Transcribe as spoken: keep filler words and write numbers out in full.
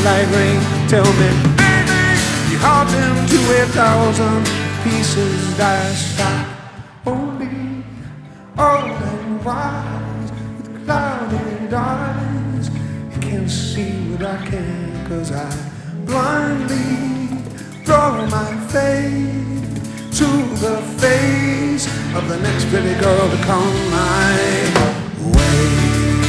like rain. Tell me, baby, your heart into a thousand pieces. I stop only old and wise with clouded eyes. You can't see what I can, 'cause I blindly throw my faith to the face of the next pretty girl to come my